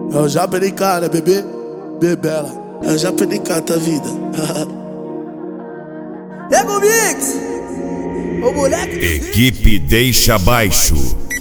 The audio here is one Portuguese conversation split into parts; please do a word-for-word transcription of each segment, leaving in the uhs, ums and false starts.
É o Japericá, né, bebê? Bebela. É o Japericá, tá vida. Pega o mix! O moleque. Equipe deixa baixo.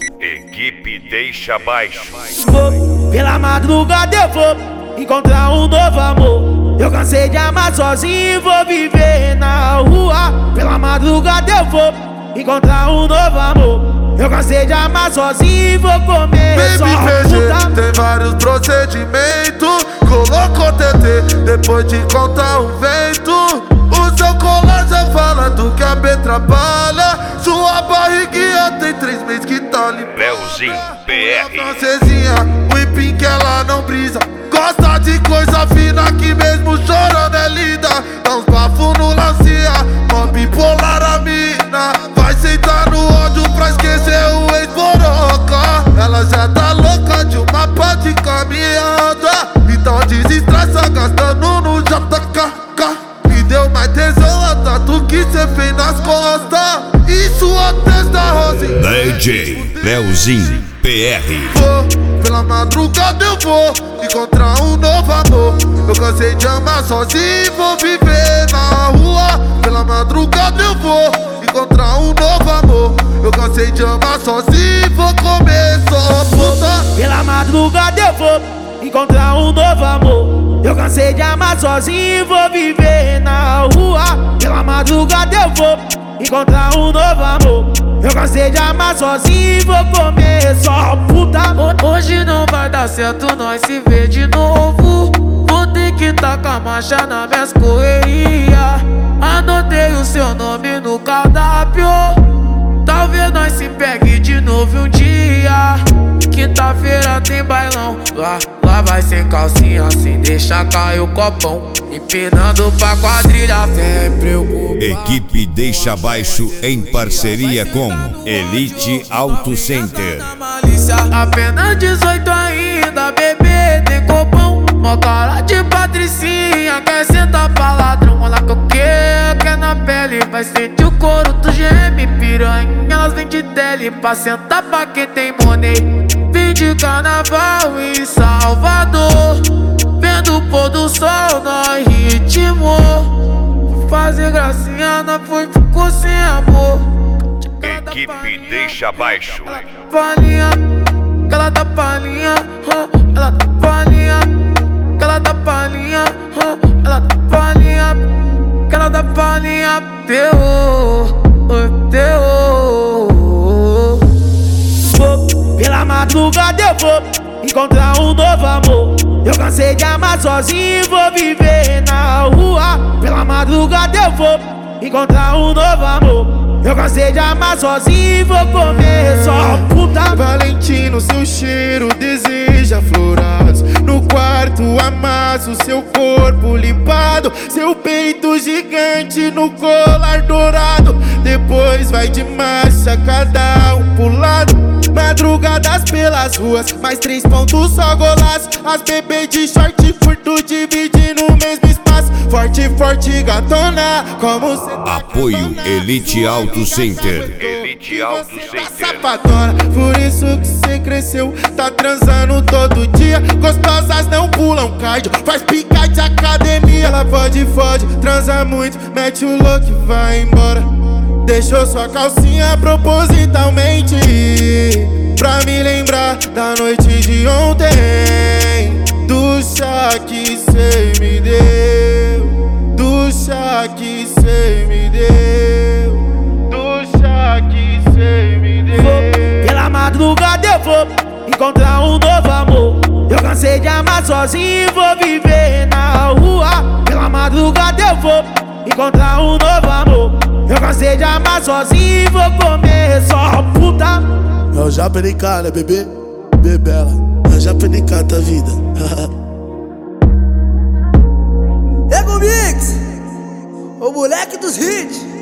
Equipe deixa baixo. Vou, pela madrugada eu vou encontrar um novo amor. Eu cansei de amar sozinho e vou viver na rua. Pela madrugada eu vou encontrar um novo amor. Eu cansei de amar sozinho e vou comer só puta. Tem vários procedimentos. Colocou T T depois de contar o vento. O seu colar já fala do que a B trabalha. Sua barriguinha tem três meses que tá limpada. Leozinho P R. A francesinha, o empim que ela não brisa. Gosta de coisa fina que mesmo chorando é linda. Dá uns bafos no lancia, mó bipolar a mina. Vai sentar no ódio pra esquecer o ex-boroca. Ela já tá louca de uma pá de caminhada. Então desestressa gastando no J K K. Me deu mais tesão a tatu que cê fez nas costas. E sua testa rosa. D J Leozinho P R. Vou, pela madrugada eu vou encontrar um novo amor. Eu cansei de amar sozinho e vou viver na rua. Pela madrugada eu vou encontrar um novo amor. Eu cansei de amar sozinho e vou comer só puta. Pela madrugada eu vou encontrar um novo amor. Eu cansei de amar sozinho e vou viver na rua. Pela madrugada eu vou encontrar um novo amor. Eu cansei de amar sozinho e vou comer só puta. Hoje não vai dar certo nós se ver de novo. Vou ter que tacar marcha nas minhas correrias. Anotei o seu nome no cardápio. Talvez nós se pegue de novo um dia. Quinta-feira tem bailão. Lá, lá vai sem calcinha, sem deixar cair o copão. Empinando pra quadrilha, sem preocupar. Equipe deixa baixo em parceria com Elite Auto Center. Apenas dezoito ainda, bebê, tem copão. Mó cara de patricinha, quer sentar pra ladrão. Olha que eu quero, quer na pele. Vai sentir o couro do geme, piranha. Elas vêm de tele pra sentar pra quem tem money. Vim de carnaval em Salvador, vendo o pôr do sol no ritmo. Fazer gracinha, não foi, ficou sem amor. Equipe deixa baixo. Palhinha, que ela dá palhinha, ela dá palhinha, que ela dá palhinha, ela dá palhinha, que ela dá palhinha. Terror, terror. Vou, pela madrugada eu vou encontrar um novo amor. Eu cansei de amar sozinho e vou viver na rua. Pela madrugada eu vou encontrar um novo amor. Eu cansei de amar sozinho e vou comer só puta. Valentino, seu cheiro deseja florados. No quarto amasso seu corpo limpado. Seu peito gigante no colar dourado. Depois vai de marcha, cada um pro lado. Madrugadas pelas ruas, mais três pontos só golaço. As bebês de short curto dividindo o mesmo espaço. Forte, forte, gatona, como cê tá Apoio Elite Auto Center. Elite Auto Center. Safadona, por isso que cê cresceu, tá transando todo dia. Gostosas não pulam cardio, faz pica de academia. Ela pode, fode, transa muito, mete o louco e vai embora. Deixou sua calcinha propositalmente pra me lembrar da noite de ontem. Do chá que cê me deu, do chá que cê me deu, do chá que cê me deu. Vou, pela madrugada eu vou encontrar um novo amor. Eu cansei de amar sozinho e vou viver na rua. Pela madrugada eu vou encontrar um novo amor. Eu cansei de amar sozinho e vou comer só puta. É o Japericá, né, bebê? Bebela. É o Japericá, tá vida. Pega o mix! O moleque dos hits.